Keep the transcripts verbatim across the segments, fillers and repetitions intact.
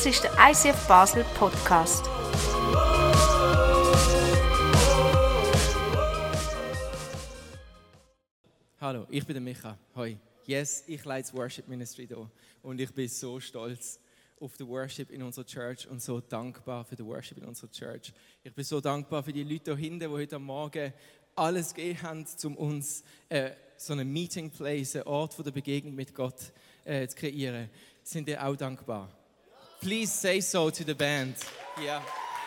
Das ist der I C F Basel Podcast. Hallo, ich bin der Micha. Hoi. Yes, ich leite das Worship Ministry hier und ich bin so stolz auf den Worship in unserer Church und so dankbar für den Worship in unserer Church. Ich bin so dankbar für die Leute hier hinten, die heute Morgen alles gegeben haben, um uns äh, so einen Meeting Place, einen Ort der Begegnung mit Gott äh, zu kreieren. Sind ihr auch dankbar? Please say so to the band. Yeah.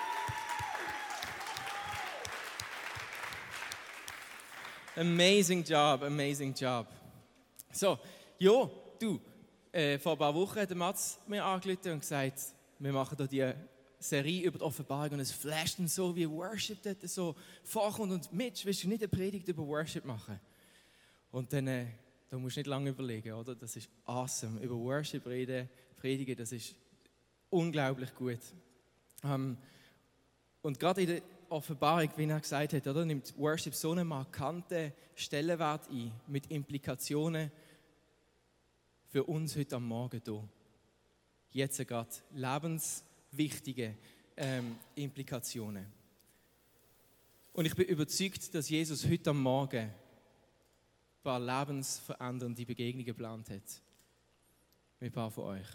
Amazing job, amazing job. So, ja, du, äh, vor ein paar Wochen hat der Mats mir angerufen und gesagt, wir machen hier die Serie über die Offenbarung und es flasht uns so, wie Worship dort so vorkommt und Mitch, willst du nicht eine Predigt über Worship machen? Und dann, äh, da musst du nicht lange überlegen, oder? Das ist awesome. Über Worship reden, predigen, das ist unglaublich gut. Ähm, und gerade in der Offenbarung, wie er gesagt hat, oder, nimmt Worship so einen markanten Stellenwert ein, mit Implikationen für uns heute am Morgen hier. Jetzt gerade lebenswichtige ähm, Implikationen. Und ich bin überzeugt, dass Jesus heute am Morgen ein paar lebensverändernde Begegnungen geplant hat. Mit ein paar von euch.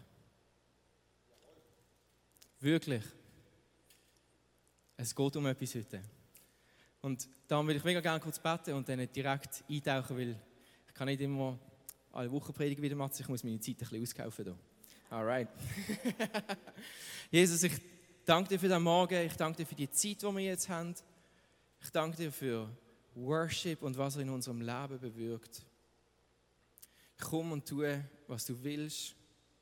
Wirklich. Es geht um etwas heute. Und darum will ich mega gerne kurz beten und dann direkt eintauchen, weil ich kann nicht immer alle Wochen predigen wie der Matze, ich muss meine Zeit ein bisschen auskaufen hier. Alright. Jesus, ich danke dir für den Morgen, ich danke dir für die Zeit, die wir jetzt haben. Ich danke dir für Worship und was er in unserem Leben bewirkt. Komm und tue, was du willst.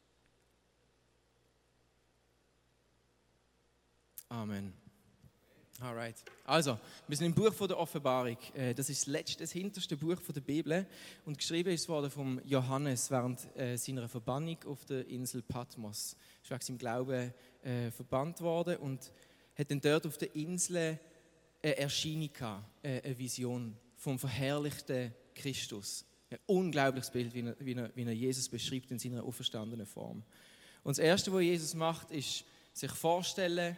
Amen. Alright. Also, wir sind im Buch von der Offenbarung. Das ist das letzte, das hinterste Buch von der Bibel. Und geschrieben ist es worden von Johannes während seiner Verbannung auf der Insel Patmos. Er ist wegen seinem Glauben äh, verbannt worden und hat dann dort auf der Insel eine Erscheinung gehabt, eine Vision vom verherrlichten Christus. Ein unglaubliches Bild, wie er, wie er, wie er Jesus beschreibt in seiner auferstandenen Form. Und das Erste, was Jesus macht, ist sich vorstellen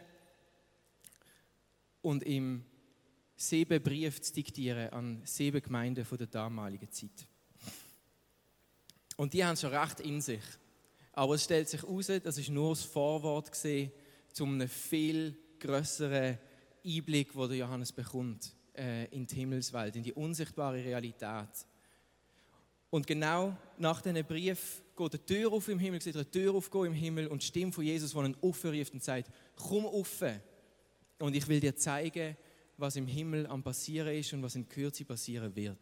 und ihm sieben Briefe zu diktieren an sieben Gemeinden von der damaligen Zeit. Und die haben schon recht in sich. Aber es stellt sich heraus, das war nur das Vorwort gewesen, zu einem viel grösseren Einblick, den der Johannes bekommt äh, in die Himmelswelt, in die unsichtbare Realität. Und genau nach diesen Brief geht eine Tür auf im Himmel, sieht eine Tür aufgehen im Himmel und die Stimme von Jesus, die ihn aufruft und sagt, komm auf. Und ich will dir zeigen, was im Himmel am passieren ist und was in Kürze passieren wird.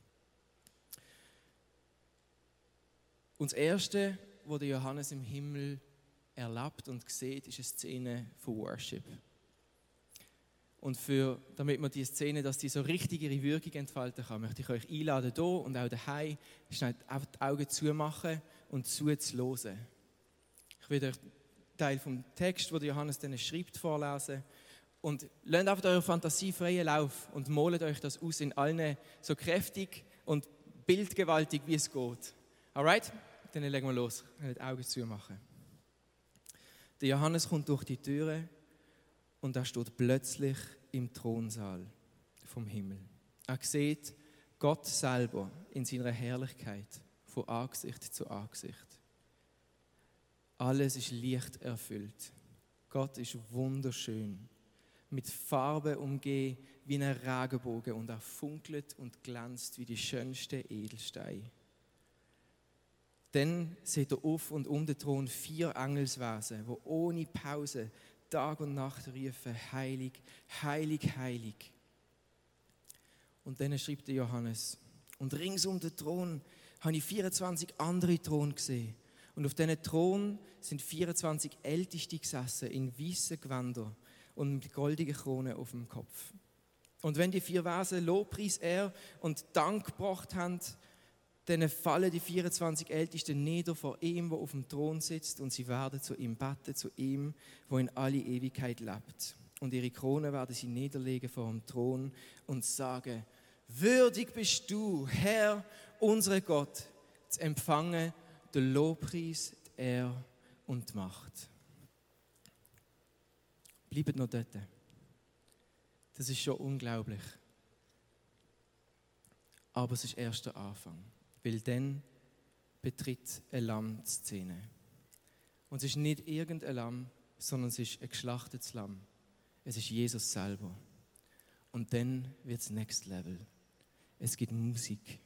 Und das Erste, was der Johannes im Himmel erlebt und sieht, ist eine Szene von Worship. Und für, damit man diese Szene, dass die so richtig ihre Wirkung entfalten kann, möchte ich euch einladen, hier und auch daheim, schnell einfach die Augen zumachen und zuzuhören. Ich will euch einen Teil vom Text, den Johannes dann schreibt, vorlesen. Und lasst einfach eure Fantasie freien Lauf und malt euch das aus in allen so kräftig und bildgewaltig, wie es geht. Alright? Dann legen wir los. Die Augen zumachen. Der Johannes kommt durch die Türe und er steht plötzlich im Thronsaal vom Himmel. Er sieht Gott selber in seiner Herrlichkeit von Angesicht zu Angesicht. Alles ist Licht erfüllt. Gott ist wunderschön. Mit Farbe umgeben wie ein Regenbogen und er funkelt und glänzt wie die schönsten Edelsteine. Dann sieht er auf und um den Thron vier Engelswesen, die ohne Pause Tag und Nacht rufen, heilig, heilig, heilig. Und dann schreibt der Johannes, und rings um den Thron habe ich vierundzwanzig andere Thron gesehen. Und auf diesen Thron sind vierundzwanzig Älteste gesessen in weißen Gewändern und mit goldigen Kronen auf dem Kopf. Und wenn die vier Wesen Lobpreis, Ehre und Dank gebracht haben, dann fallen die vierundzwanzig Ältesten nieder vor ihm, der auf dem Thron sitzt, und sie werden zu ihm beten, zu ihm, der in alle Ewigkeit lebt. Und ihre Krone werden sie niederlegen vor dem Thron und sagen, würdig bist du, Herr, unser Gott, zu empfangen den Lobpreis, die Ehre und die Macht. Bleibt noch dort. Das ist schon unglaublich. Aber es ist erst der Anfang. Weil dann betritt ein Lamm die Szene. Und es ist nicht irgendein Lamm, sondern es ist ein geschlachtetes Lamm. Es ist Jesus selber. Und dann wird es Next Level. Es gibt Musik.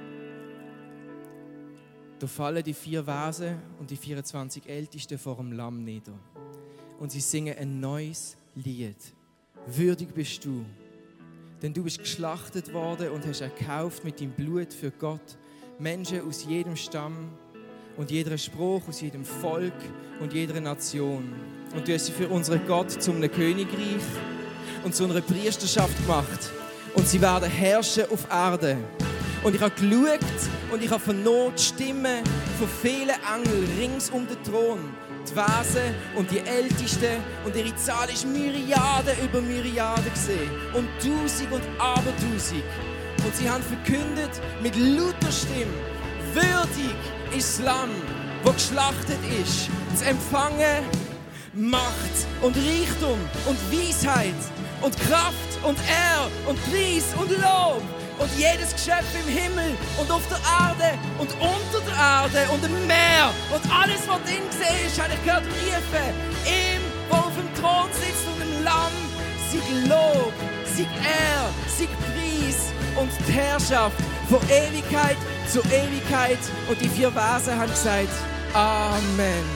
Da fallen die vier Vasen und die vierundzwanzig Ältesten vor dem Lamm nieder. Und sie singen ein neues Lied. Würdig bist du, denn du bist geschlachtet worden und hast erkauft mit deinem Blut für Gott Menschen aus jedem Stamm und jeder Spruch, aus jedem Volk und jeder Nation. Und du hast sie für unseren Gott zu einem Königreich und zu einer Priesterschaft gemacht. Und sie werden herrschen auf Erde. Und ich habe geschaut und ich habe vernommen die Stimmen von vielen Engeln rings um den Thron. Die Wesen und die Ältesten und ihre Zahl ist Myriaden über Myriaden gesehen. Und Tausend und Abertausend. Und sie haben verkündet mit lauter Stimme: Würdig ist das Lamm, das geschlachtet ist, zu empfangen Macht und Reichtum und Weisheit und Kraft und Ehre und Preis und Lob. Und jedes Geschöpf im Himmel und auf der Erde und unter der Erde und im Meer und alles, was drin gesehen ist, habe ich gehört rufen: Ihm, der auf dem Thron sitzt und im Lamm, sei Lob, sei Ehre, sei Preis und die Herrschaft von Ewigkeit zu Ewigkeit. Und die vier Vasen haben gesagt: Amen.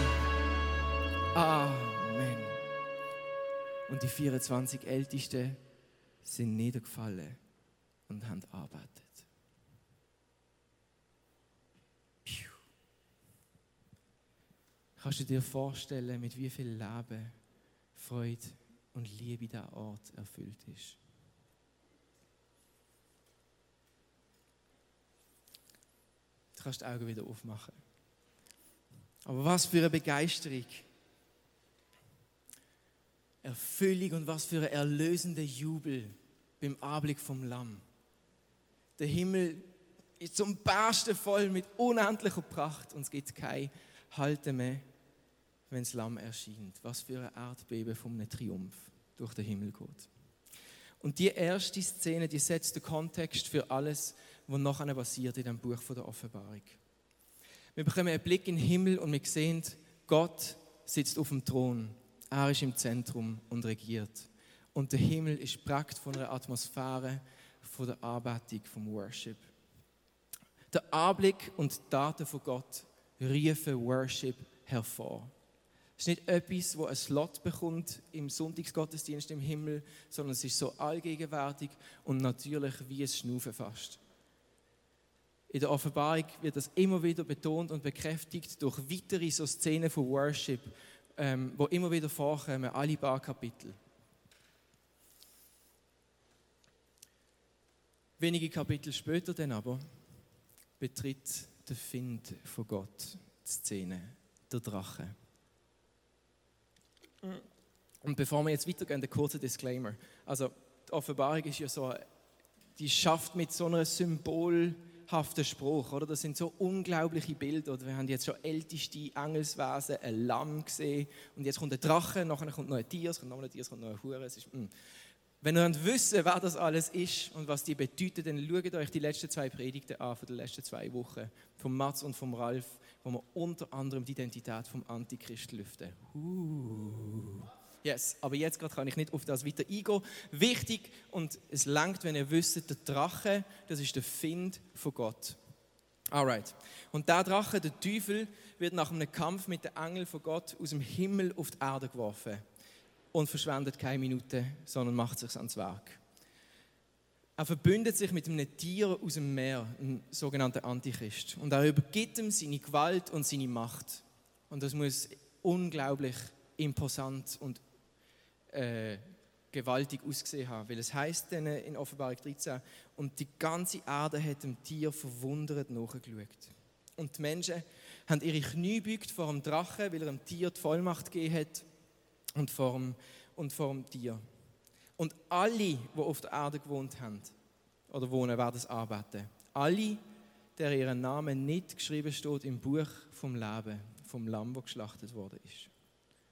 Amen. Und die vierundzwanzig Ältesten sind niedergefallen und haben gearbeitet. Piu. Kannst du dir vorstellen, mit wie viel Leben, Freude und Liebe dieser Ort erfüllt ist? Du kannst die Augen wieder aufmachen. Aber was für eine Begeisterung, Erfüllung und was für ein erlösender Jubel beim Anblick vom Lamm. Der Himmel ist zum Bersten voll mit unendlicher Pracht und es gibt kein Halten mehr, wenn das Lamm erscheint. Was für ein Erdbeben von einem Triumph durch den Himmel geht. Und die erste Szene, die setzt den Kontext für alles, was nachher passiert in dem Buch der Offenbarung. Wir bekommen einen Blick in den Himmel und wir sehen, Gott sitzt auf dem Thron. Er ist im Zentrum und regiert. Und der Himmel ist geprägt von einer Atmosphäre, von der Anbetung, vom Worship. Der Anblick und die Taten von Gott rufen Worship hervor. Es ist nicht etwas, das einen Slot bekommt im Sonntagsgottesdienst im Himmel, sondern es ist so allgegenwärtig und natürlich wie ein Schnaufen fast. In der Offenbarung wird das immer wieder betont und bekräftigt durch weitere so Szenen von Worship, ähm, die immer wieder vorkommen, alle paar Kapitel. Wenige Kapitel später dann aber betritt der Find von Gott die Szene, der Drache. Und bevor wir jetzt weitergehen, ein kurzer Disclaimer. Also die Offenbarung ist ja so, die schafft mit so einem symbolhaften Spruch, oder? Das sind so unglaubliche Bilder. Wir haben jetzt schon älteste Engelswesen, ein Lamm gesehen und jetzt kommt ein Drache, nachher kommt noch ein Tier, es kommt noch ein Tier, es kommt noch ein Hure. Es ist, mm. Wenn ihr wollt wissen, wer das alles ist und was die bedeuten, dann schaut euch die letzten zwei Predigten an von den letzten zwei Wochen, von Mats und von Ralf, wo wir unter anderem die Identität vom Antichrist lüften. Uh. Yes, aber jetzt gerade kann ich nicht auf das weiter eingehen. Wichtig, und es langt, wenn ihr wisst, der Drache, das ist der Find von Gott. Alright. Und der Drache, der Teufel, wird nach einem Kampf mit den Engeln von Gott aus dem Himmel auf die Erde geworfen. Und verschwendet keine Minute, sondern macht sich ans Werk. Er verbündet sich mit einem Tier aus dem Meer, einem sogenannten Antichrist. Und er übergibt ihm seine Gewalt und seine Macht. Und das muss unglaublich imposant und äh, gewaltig ausgesehen haben. Weil es heisst dann in Offenbarung dreizehn, und die ganze Erde hat dem Tier verwundert nachgeschaut. Und die Menschen haben ihre Knie gebeugt vor dem Drachen, weil er dem Tier die Vollmacht gegeben hat, und vor dem, und vor dem Tier. Und alle, die auf der Erde gewohnt haben oder wohnen, werden es anbeten. Alle, deren ihren Namen nicht geschrieben steht im Buch vom Leben, vom Lamm, das geschlachtet worden ist.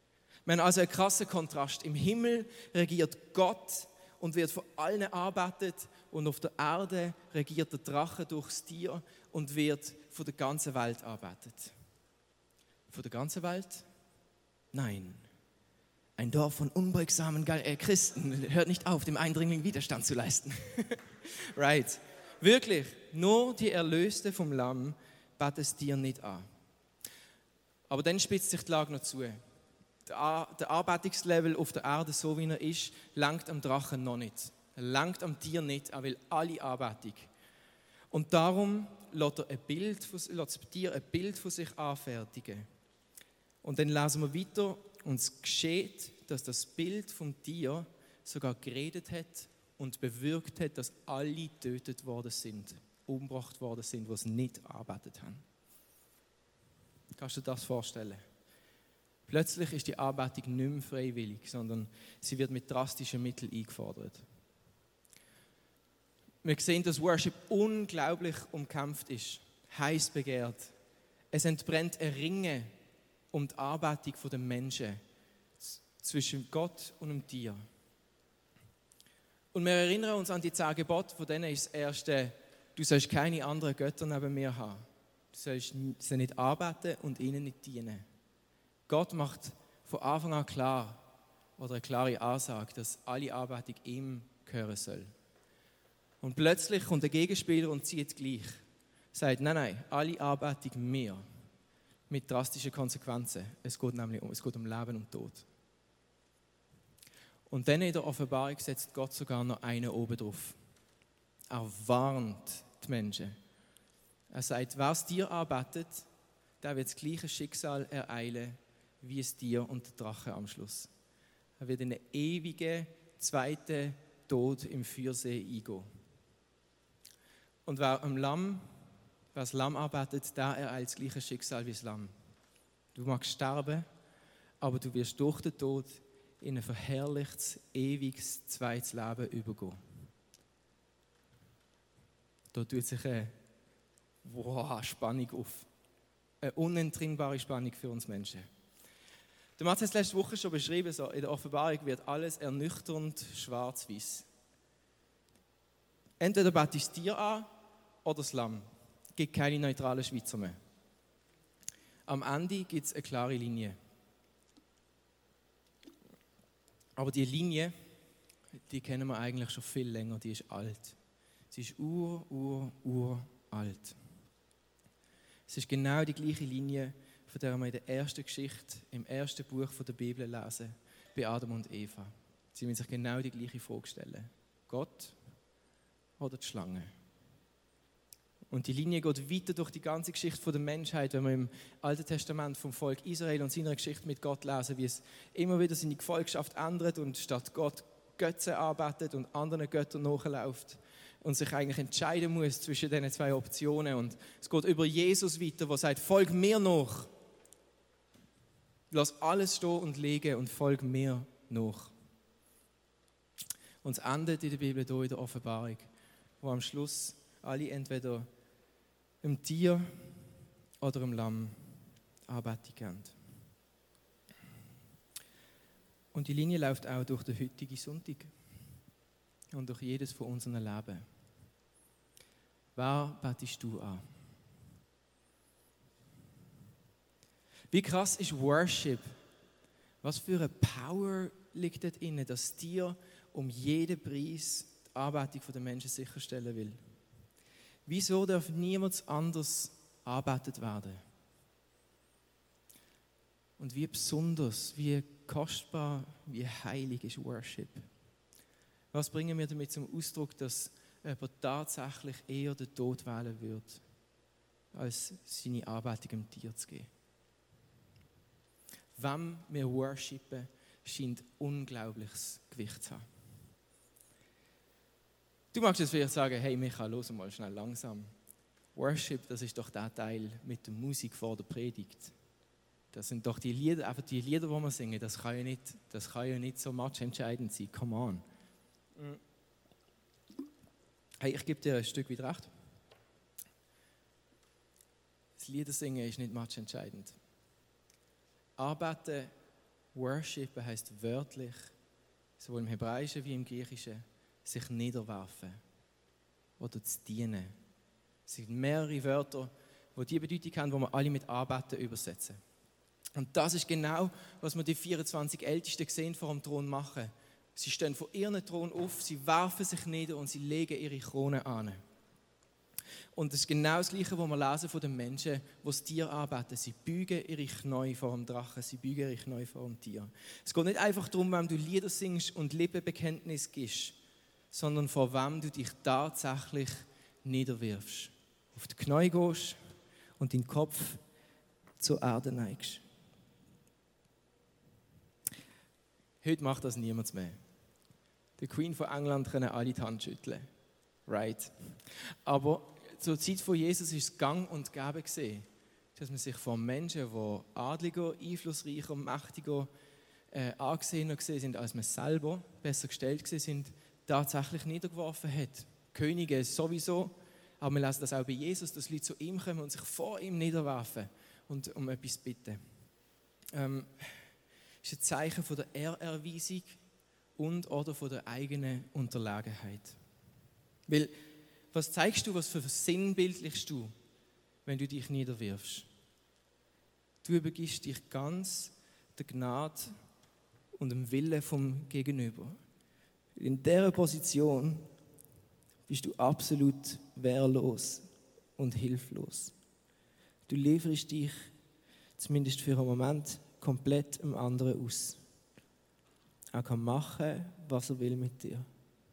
Wir haben also einen krassen Kontrast. Im Himmel regiert Gott und wird von allen arbeitet und auf der Erde regiert der Drache durchs Tier und wird von der ganzen Welt arbeitet. Von der ganzen Welt? Nein. Ein Dorf von unbeugsamen Christen hört nicht auf, dem Eindringling Widerstand zu leisten. Right. Wirklich, nur die Erlöste vom Lamm beten es dir nicht an. Aber dann spitzt sich die Lage noch zu. Der Anbetungslevel auf der Erde, so wie er ist, langt am Drachen noch nicht. Er langt am Tier nicht, er will alle Anbetung. Und darum lässt er ein Bild von, lässt das Tier ein Bild von sich anfertigen. Und dann lesen wir weiter, und es geschieht, dass das Bild vom Tier sogar geredet hat und bewirkt hat, dass alle getötet worden sind, umgebracht worden sind, die es nicht arbeitet haben. Kannst du dir das vorstellen? Plötzlich ist die Anbetung nicht mehr freiwillig, sondern sie wird mit drastischen Mitteln eingefordert. Wir sehen, dass Worship unglaublich umkämpft ist, heiß begehrt. Es entbrennt ein Ringen um die Anbetung der Menschen zwischen Gott und dem Tier. Und wir erinnern uns an die zehn Gebote, von denen ist das erste: Du sollst keine anderen Götter neben mir haben. Du sollst sie nicht anbeten und ihnen nicht dienen. Gott macht von Anfang an klar, oder eine klare Ansage, dass alle Anbetung ihm gehören soll. Und plötzlich kommt der Gegenspieler und zieht gleich. Sagt, nein, nein, alle Anbetung mir. Mit drastischen Konsequenzen. Es geht nämlich um, es geht um Leben und Tod. Und dann in der Offenbarung setzt Gott sogar noch einen oben drauf. Er warnt die Menschen. Er sagt, wer es dir anbetet, der wird das gleiche Schicksal ereilen wie es Tier und der Drache am Schluss. Er wird in einen ewigen zweiten Tod im Feuersee eingehen. Und wer am Lamm, wer das Lamm arbeitet, der ereilt das gleiche Schicksal wie das Lamm. Du magst sterben, aber du wirst durch den Tod in ein verherrlichtes, ewiges zweites Leben übergehen. Da tut sich eine wow, Spannung auf. Eine unentrinnbare Spannung für uns Menschen. Der Matthias hat es letzte Woche schon beschrieben, so in der Offenbarung wird alles ernüchternd schwarz-weiß. Entweder betest du das Tier an oder das Lamm. Es gibt keine neutralen Schweizer mehr. Am Ende gibt es eine klare Linie. Aber die Linie, die kennen wir eigentlich schon viel länger, die ist alt. Sie ist ur, ur, ur alt. Es ist genau die gleiche Linie, von der wir in der ersten Geschichte, im ersten Buch der Bibel lesen, bei Adam und Eva. Sie müssen sich genau die gleiche Frage stellen. Gott oder die Schlange? Und die Linie geht weiter durch die ganze Geschichte der Menschheit, wenn wir im Alten Testament vom Volk Israel und seiner Geschichte mit Gott lesen, wie es immer wieder seine Gefolgschaft ändert und statt Gott Götzen arbeitet und anderen Göttern nachläuft und sich eigentlich entscheiden muss zwischen diesen zwei Optionen. Und es geht über Jesus weiter, der sagt, folg mir nach. Lass alles stehen und liegen und folg mir nach. Und es endet in der Bibel hier in der Offenbarung, wo am Schluss alle entweder im Tier oder im Lamm Anbetung geben. Und die Linie läuft auch durch den heutigen Sonntag und durch jedes von unseren Leben. Wer betest du an? Wie krass ist Worship? Was für eine Power liegt dort inne, dass dir um jeden Preis die Anbetung der Menschen sicherstellen will? Wieso darf niemand anders angebetet werden? Und wie besonders, wie kostbar, wie heilig ist Worship? Was bringen wir damit zum Ausdruck, dass jemand tatsächlich eher den Tod wählen würde, als seine Anbetung dem Tier zu geben? Wem wir worshipen, scheint unglaubliches Gewicht zu haben. Du magst jetzt vielleicht sagen, hey Michael, los mal schnell langsam. Worship, das ist doch der Teil mit der Musik vor der Predigt. Das sind doch die Lieder, einfach die Lieder, die wir singen, das kann ja nicht, das kann ja nicht so matchentscheidend sein. Come on. Hey, ich gebe dir ein Stück weit recht. Das Liedersingen ist nicht matchentscheidend. Arbeiten Worship heisst wörtlich, sowohl im Hebräischen wie im Griechischen, sich niederwerfen oder zu dienen. Es sind mehrere Wörter, die die Bedeutung haben, die wir alle mit Anbeten übersetzen. Und das ist genau, was wir die vierundzwanzig Ältesten sehen vor dem Thron machen. Sie stehen vor ihrem Thron auf, sie werfen sich nieder und sie legen ihre Krone an. Und das ist genau das Gleiche, was wir lesen von den Menschen, die das Tier anbeten. Sie beugen ihre Knie vor dem Drachen, sie beugen ihre Knie vor dem Tier. Es geht nicht einfach darum, wenn du Lieder singst und Lippenbekenntnis gibst, sondern vor wem du dich tatsächlich niederwirfst. Auf die Knie gehst und deinen Kopf zur Erde neigst. Heute macht das niemand mehr. Die Queen von England können alle die Hand schütteln. Right. Aber zur Zeit von Jesus ist es gang und gäbe gesehen, dass man sich von Menschen, die adliger, einflussreicher, mächtiger, äh, angesehener gesehen sind, als man selber, besser gestellt gesehen sind, tatsächlich niedergeworfen hat. Könige sowieso, aber wir lesen das auch bei Jesus, dass Leute zu ihm kommen und sich vor ihm niederwerfen und um etwas bitten. Ähm, das ist ein Zeichen von der Ehrerweisung und oder von der eigenen Unterlegenheit. Weil, was zeigst du, was für sinnbildlichst du, wenn du dich niederwirfst? Du übergibst dich ganz der Gnade und dem Willen vom Gegenüber. In dieser Position bist du absolut wehrlos und hilflos. Du lieferst dich zumindest für einen Moment komplett dem anderen aus. Er kann machen, was er will mit dir.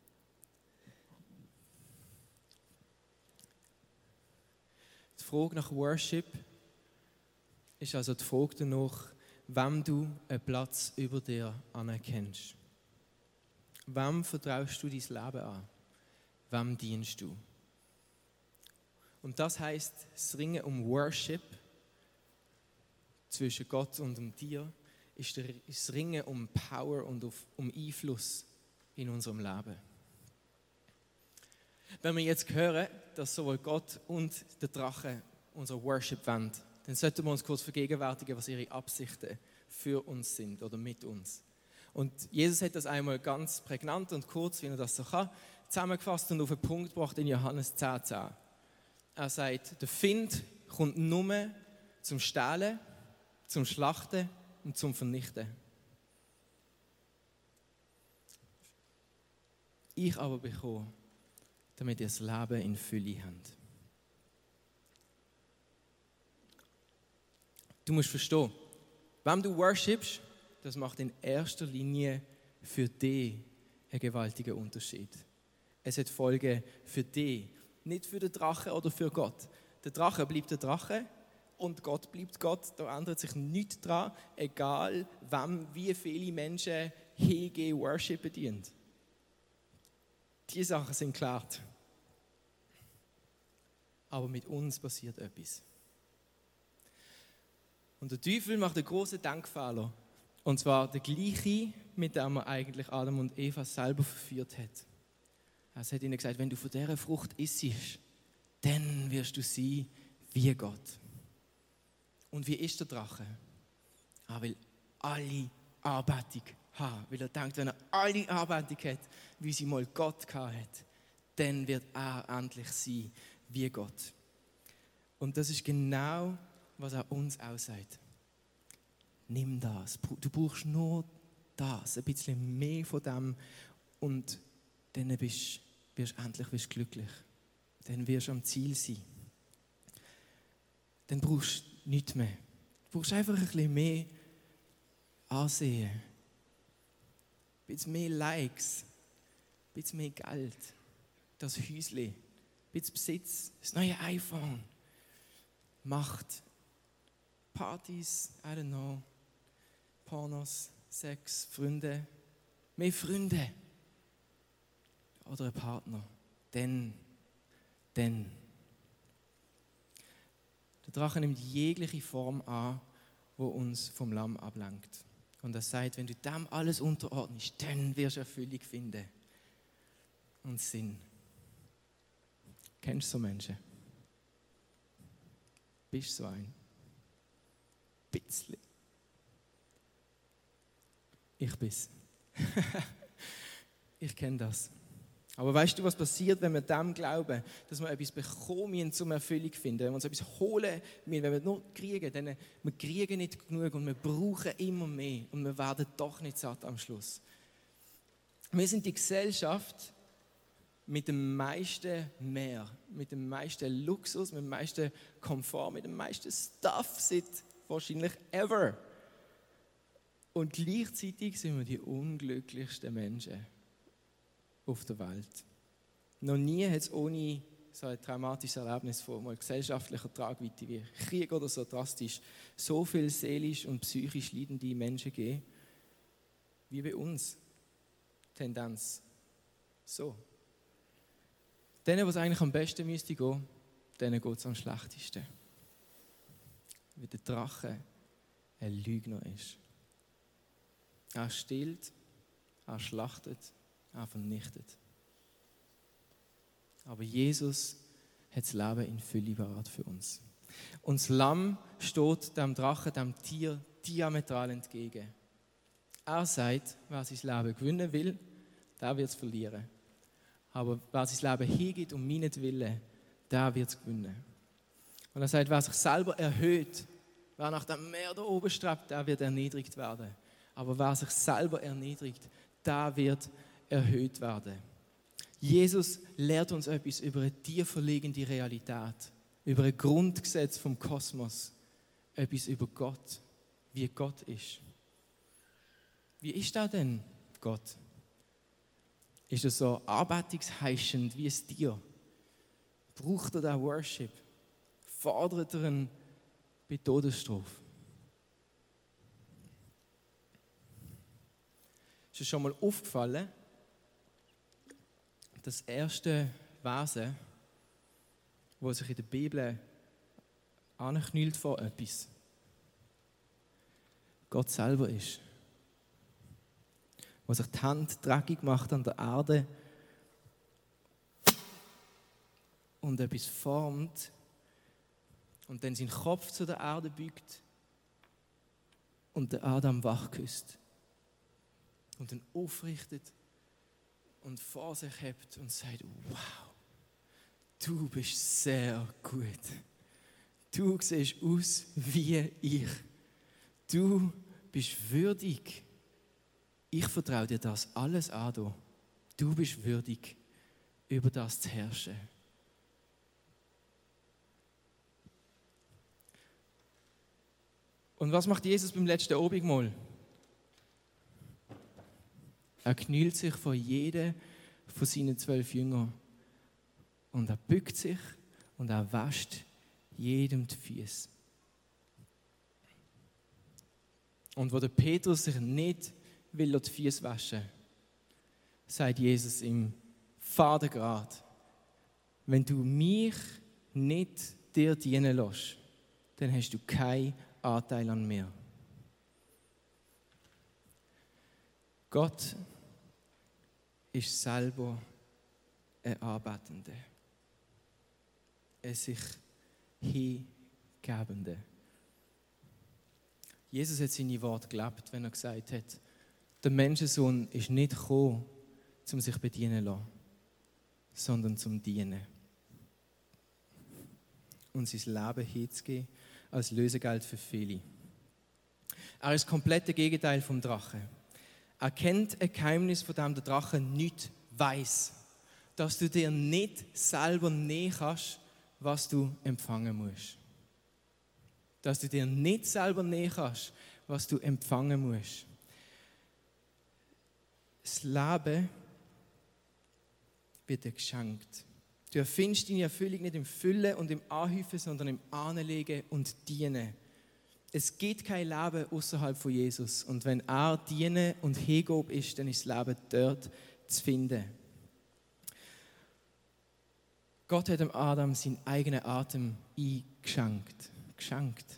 Die Frage nach Worship ist also die Frage danach, wem du einen Platz über dir anerkennst. Wem vertraust du dein Leben an? Wem dienst du? Und das heisst, das Ringen um Worship zwischen Gott und dem Tier ist das Ringen um Power und um Einfluss in unserem Leben. Wenn wir jetzt hören, dass sowohl Gott und der Drache unser Worship wollen, dann sollten wir uns kurz vergegenwärtigen, was ihre Absichten für uns sind oder mit uns. Und Jesus hat das einmal ganz prägnant und kurz, wie er das so kann, zusammengefasst und auf den Punkt gebracht in Johannes zehn zehn. Er sagt, der Find kommt nur zum Stehlen, zum Schlachten und zum Vernichten. Ich aber bekomme, damit ihr das Leben in Fülle habt. Du musst verstehen, wenn du worshipst, das macht in erster Linie für dich einen gewaltigen Unterschied. Es hat Folgen für dich, nicht für den Drachen oder für Gott. Der Drache bleibt der Drache und Gott bleibt Gott. Da ändert sich nichts dran, egal wem, wie viele Menschen hingehen, worshipen dienen. Die Sachen sind klar. Aber mit uns passiert etwas. Und der Teufel macht einen grossen Denkfehler. Und zwar der gleiche, mit dem er eigentlich Adam und Eva selber verführt hat. Er hat ihnen gesagt, wenn du von dieser Frucht isst, dann wirst du sein wie Gott. Und wie ist der Drache? Er will alle Anbetung haben. Weil er denkt, wenn er alle Anbetung hat, wie sie mal Gott gehabt hat, dann wird er endlich sein wie Gott. Und das ist genau, was er uns auch sagt. Nimm das. Du brauchst nur das, ein bisschen mehr von dem und dann bist, wirst du endlich wirst glücklich. Dann wirst du am Ziel sein. Dann brauchst du nichts mehr. Du brauchst einfach ein bisschen mehr Ansehen. Ein bisschen mehr Likes. Ein bisschen mehr Geld. Das Häusli. Ein bisschen Besitz. Das neue iPhone. Macht. Partys, I don't know. Pornos, Sex, Freunde. Mehr Freunde. Oder ein Partner. Denn, denn. Der Drache nimmt jegliche Form an, die uns vom Lamm ablenkt. Und er sagt, wenn du dem alles unterordnest, dann wirst du Erfüllung finden. Und Sinn. Kennst du so Menschen? Bist du so ein? Bisschen. ich bin's. Ich kenne das. Aber weißt du, was passiert, wenn wir dem glauben, dass wir etwas bekommen, um Erfüllung zu finden? Wenn wir uns etwas holen, wenn wir nur kriegen, dann wir kriegen nicht genug und wir brauchen immer mehr und wir werden doch nicht satt am Schluss. Wir sind die Gesellschaft mit dem meisten Mehr, mit dem meisten Luxus, mit dem meisten Komfort, mit dem meisten Stuff seit wahrscheinlich ever. Und gleichzeitig sind wir die unglücklichsten Menschen auf der Welt. Noch nie hat es ohne so ein traumatisches Erlebnis von mal gesellschaftlicher Tragweite wie Krieg oder so drastisch so viel seelisch und psychisch leidende Menschen gegeben, wie bei uns. Tendenz so. Denen, was eigentlich am besten müsste gehen, denen geht es am schlechtesten. Wie der Drache ein Lügner ist. Er stillt, er schlachtet, er vernichtet. Aber Jesus hat das Leben in Fülle parat für uns. Und das Lamm steht dem Drachen, dem Tier, diametral entgegen. Er sagt, wer sein Leben gewinnen will, der wird es verlieren. Aber wer sein Leben hingibt um meinetwillen, der wird es gewinnen. Und er sagt, wer sich selber erhöht, wer nach dem Meer da oben strebt, der wird erniedrigt werden. Aber wer sich selber erniedrigt, der wird erhöht werden. Jesus lehrt uns etwas über eine tiefer liegende Realität, über ein Grundgesetz vom Kosmos, etwas über Gott, wie Gott ist. Wie ist er denn, Gott? Ist er so anbetungsheischend wie ein Tier? Braucht er den Worship? Fordert er ihn bei Todesstrafe? Ist dir schon mal aufgefallen, das erste Wesen, das sich in der Bibel anknüllt vor etwas, Gott selber ist? Wo sich die Hand dreckig macht an der Erde und etwas formt und dann seinen Kopf zu der Erde beugt und den Adam wachküsst und ihn aufrichtet und vor sich hebt und sagt, wow, du bist sehr gut. Du siehst aus wie ich. Du bist würdig. Ich vertraue dir das alles an. Du bist würdig, über das zu herrschen. Und was macht Jesus beim letzten Abendmahl? Er knielt sich vor jedem von seinen zwölf Jüngern und er bückt sich und er wäscht jedem die Füße. Und wo der Petrus sich nicht will die Füße waschen, sagt Jesus ihm, Vater grad, wenn du mich nicht dir dienen lässt, dann hast du keinen Anteil an mir. Gott ist selber ein Anbetender, ein sich Hingebender. Jesus hat seine Worte gelebt, wenn er gesagt hat, der Menschensohn ist nicht gekommen, um sich bedienen zu lassen, sondern zum Dienen. Und sein Leben hinzugeben als Lösegeld für viele. Er ist das komplette Gegenteil vom Drachen. Er kennt ein Geheimnis, von dem der Drache nichts weiss. Dass du dir nicht selber nehmen kannst, was du empfangen musst. Dass du dir nicht selber nehmen kannst, was du empfangen musst. Das Leben wird dir geschenkt. Du erfindest deine Erfüllung nicht im Füllen und im Anhäufen, sondern im Anlegen und Dienen. Es gibt kein Leben außerhalb von Jesus. Und wenn er Dienen und Hingabe ist, dann ist das Leben dort zu finden. Gott hat dem Adam seinen eigenen Atem eingeschenkt. Geschenkt.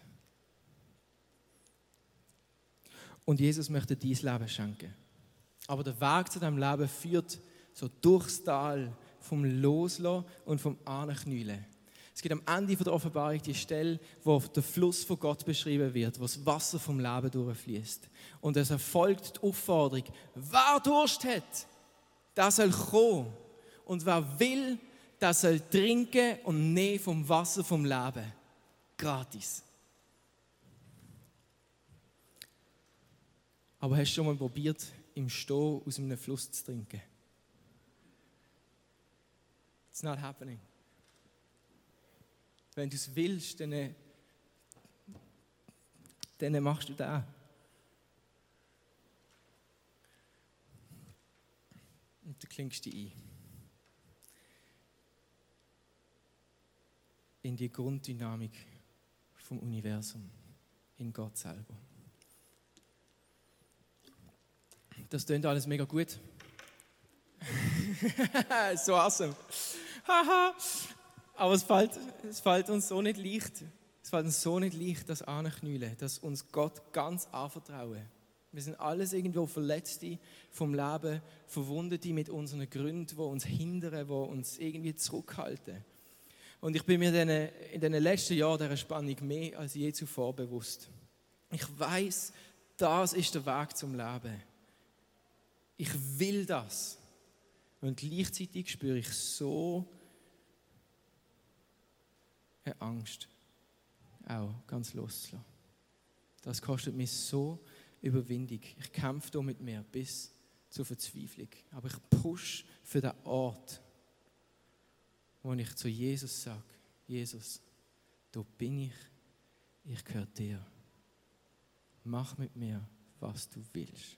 Und Jesus möchte dein Leben schenken. Aber der Weg zu diesem Leben führt so durchs Tal vom Loslassen und vom Anknüllen. Es gibt am Ende der Offenbarung die Stelle, wo der Fluss von Gott beschrieben wird, wo das Wasser vom Leben durchfließt. Und es erfolgt die Aufforderung, wer Durst hat, der soll kommen. Und wer will, der soll trinken und nehmen vom Wasser vom Leben. Gratis. Aber hast du schon mal probiert, im Stehen aus einem Fluss zu trinken? It's not happening. Wenn du es willst, dann, dann machst du das. Und du klingst dich ein. In die Grunddynamik vom Universum, in Gott selber. Das klingt alles mega gut. So awesome. Haha. Aber es fällt, es fällt uns so nicht leicht. Es fällt uns so nicht leicht, das anzuknüllen, dass uns Gott ganz anvertrauen. Wir sind alles irgendwo Verletzte vom Leben, Verwundete mit unseren Gründen, die uns hindern, die uns irgendwie zurückhalten. Und ich bin mir in den letzten Jahren dieser Spannung mehr als je zuvor bewusst. Ich weiß, das ist der Weg zum Leben. Ich will das. Und gleichzeitig spüre ich so eine Angst, auch ganz loszulassen. Das kostet mich so Überwindung. Ich kämpfe da mit mir bis zur Verzweiflung. Aber ich push für den Ort, wo ich zu Jesus sage, Jesus, da bin ich, ich gehöre dir. Mach mit mir, was du willst.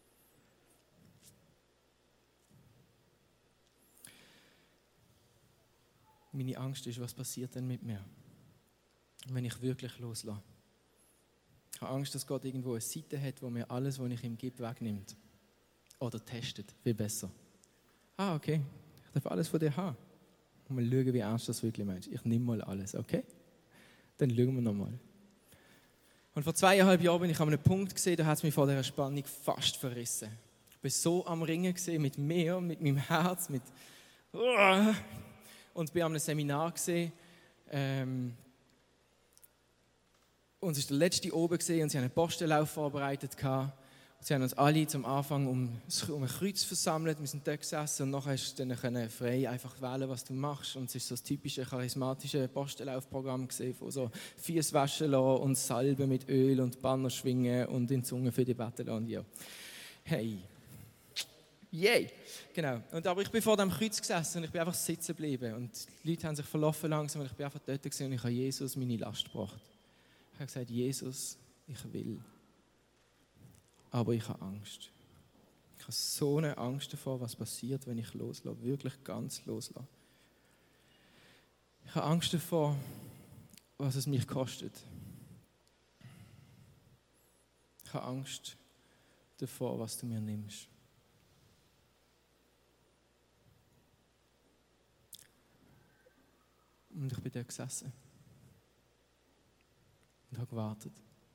Meine Angst ist, was passiert denn mit mir, wenn ich wirklich loslasse. Ich habe Angst, dass Gott irgendwo eine Seite hat, wo mir alles, was ich ihm gebe, wegnimmt. Oder testet, viel besser. Ah, okay, ich darf alles von dir haben. Und mal schauen, wie ernst das wirklich meinst. Ich nehme mal alles, okay? Dann schauen wir nochmal. Und vor zweieinhalb Jahren bin ich an einem Punkt gesehen, da hat es mich vor dieser Spannung fast verrissen. Ich war so am Ringen gesehen mit mir, mit meinem Herz, mit... Und bin an einem Seminar gesehen. Ähm, und es war der letzte oben gesehen und sie haben einen Postenlauf vorbereitet gehabt. Und sie haben uns alle zum Anfang um, um ein Kreuz versammelt. Wir sind dort gesessen und nachher hast du dann frei einfach wählen, was du machst. Und es war so das typische charismatische Postenlaufprogramm gesehen, von so Füße waschen lassen und Salben mit Öl und Banner schwingen und in die Zunge für die beten lassen. Ja. Hey. Yay! Genau. Und, aber ich bin vor dem Kreuz gesessen und ich bin einfach sitzen geblieben. Und die Leute haben sich verlaufen langsam und ich bin einfach dort gewesen und ich habe Jesus meine Last gebracht. Ich habe gesagt, Jesus, ich will. Aber ich habe Angst. Ich habe so eine Angst davor, was passiert, wenn ich loslasse. Wirklich ganz loslasse. Ich habe Angst davor, was es mich kostet. Ich habe Angst davor, was du mir nimmst. Und ich bin da gesessen und habe gewartet.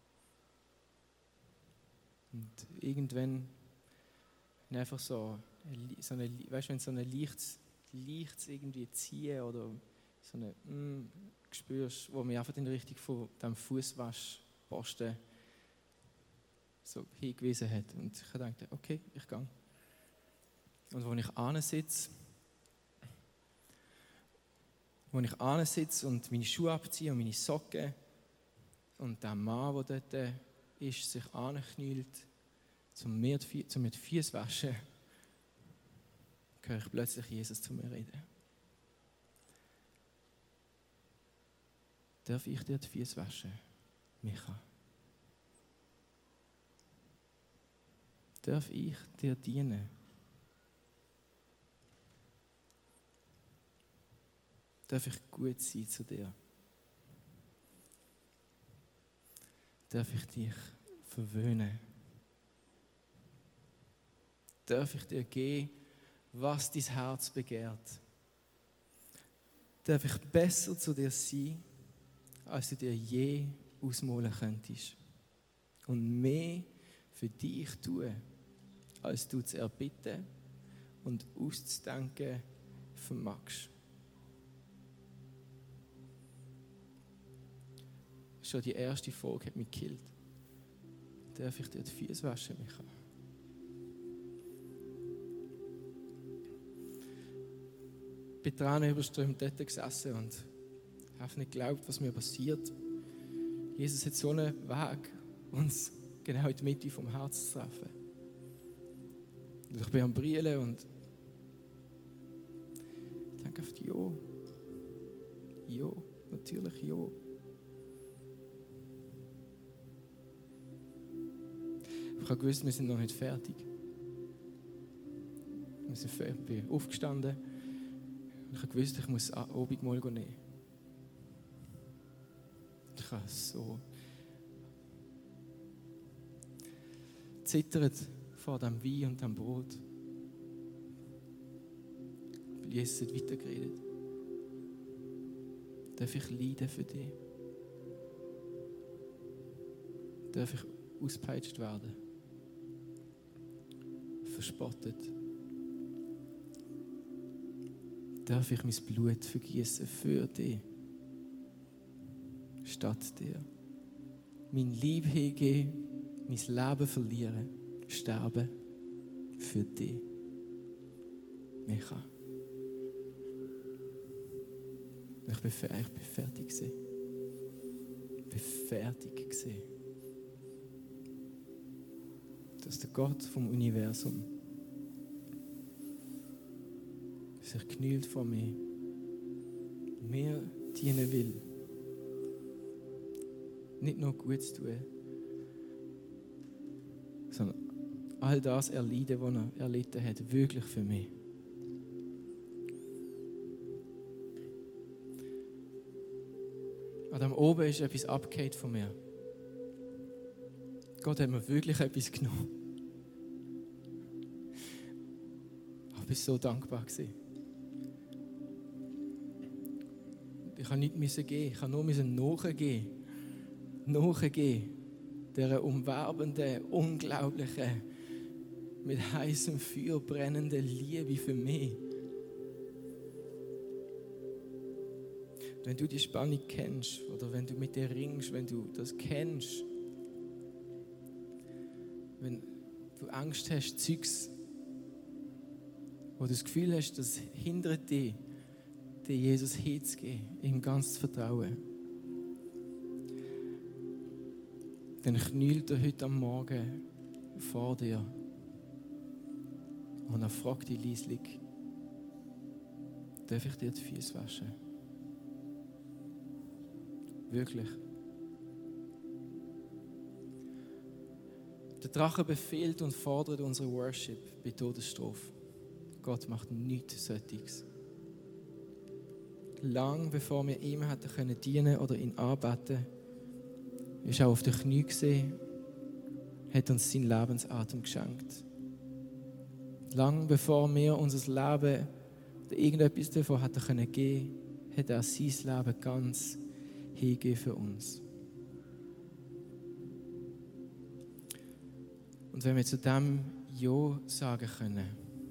Und irgendwann einfach so, so eine, weißt du, wenn so ein leichtes, leichtes irgendwie ziehen oder so eine mm, spürst, wo mich einfach in die Richtung von dem Fußwaschposten so hingewiesen hat. Und ich dachte, okay, ich gehe. Und als ich ansitze, wo ich ansitze und meine Schuhe abziehe und meine Socken und der Mann, der dort ist, sich anknüllt, um mir die Füße zu waschen, höre ich plötzlich Jesus zu mir reden. Darf ich dir die Füße waschen, Micha? Darf ich dir dienen? Darf ich gut sein zu dir? Darf ich dich verwöhnen? Darf ich dir geben, was dein Herz begehrt? Darf ich besser zu dir sein, als du dir je ausmalen könntest? Und mehr für dich tun, als du zu erbitten und auszudenken vermagst? schon die erste Frage hat mich gekillt. Darf ich dir die Füße waschen, Micha? Ich bin Tränen überströmt dort gesessen und habe nicht geglaubt, was mir passiert. Jesus hat so einen Weg, uns genau in die Mitte vom Herz zu treffen. Und ich bin am Brüllen und ich denke auf die Ja. Ja, natürlich ja. Ich habe gewusst, wir sind noch nicht fertig. Wir sind fertig. Ich bin aufgestanden und ich habe gewusst, ich muss Abendmahl nehmen. Ich habe so zittert vor dem Wein und dem Brot. Weil Jesus hat weitergeredet. Darf ich leiden für dich? Darf ich ausgepeitscht werden? Verspottet? Darf ich mein Blut vergießen für dich? Statt dir. Mein Lieb hingeben, mein Leben verlieren, sterben für dich. Micha. Ich bin, ich bin fertig gewesen. Ich bin fertig gewesen. Dass der Gott vom Universum sich knielt vor mir, mir dienen will. Nicht nur Gutes tun, sondern all das erleiden, was er erlitten hat, wirklich für mich. An dem oben ist etwas abgefallen von mir. Gott hat mir wirklich etwas genommen. Ich war so dankbar gewesen. Ich musste nicht gehen, ich musste nur nachgehen. Nachgehen. Dieser umwerbenden, unglaublichen, mit heißem Feuer brennenden Liebe für mich. Wenn du die Spannung kennst oder wenn du mit dir ringst, wenn du das kennst, wenn du Angst hast, Zeugs, wo du das Gefühl hast, das hindert dich, dir Jesus hinzugeben, ihm ganz zu vertrauen, dann knielt er heute am Morgen vor dir und er fragt dich leislich, darf ich dir die Füße waschen? Wirklich. Der Drache befehlt und fordert unsere Worship bei Todesstrafe. Gott macht nichts solches. Lang bevor wir ihm hätten können dienen oder ihn anbeten, ist er auf den Knie gesehen, hat uns seinen Lebensatem geschenkt. Lang bevor wir unser Leben oder irgendetwas davon hätten können geben, hat er sein Leben ganz hingegeben für uns. Und wenn wir zu dem Ja sagen können,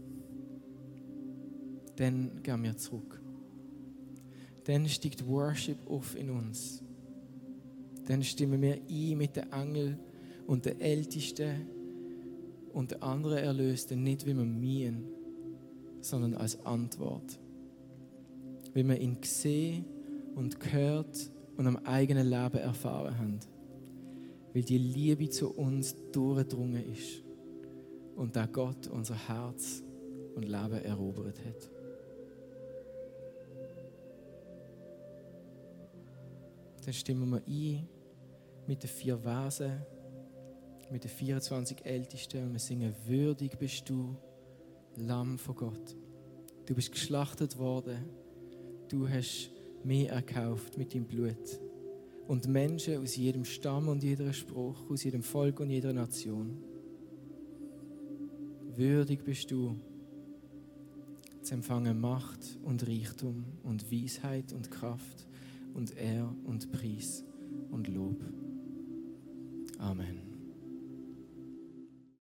dann gehen wir zurück. Dann steigt Worship auf in uns. Dann stimmen wir ein mit den Engeln und den Ältesten und den anderen Erlösten, nicht wie wir meinen, sondern als Antwort. Wie wir ihn gesehen und gehört und am eigenen Leben erfahren haben. Weil die Liebe zu uns durchgedrungen ist und da Gott unser Herz und Leben erobert hat. Dann stimmen wir ein mit den vier Versen, mit den vierundzwanzig Ältesten und wir singen: Würdig bist du, Lamm von Gott. Du bist geschlachtet worden, du hast mich erkauft mit deinem Blut. Und Menschen aus jedem Stamm und jeder Spruch, aus jedem Volk und jeder Nation. Würdig bist du, zu empfangen Macht und Reichtum und Weisheit und Kraft und Ehre und Preis und Lob. Amen.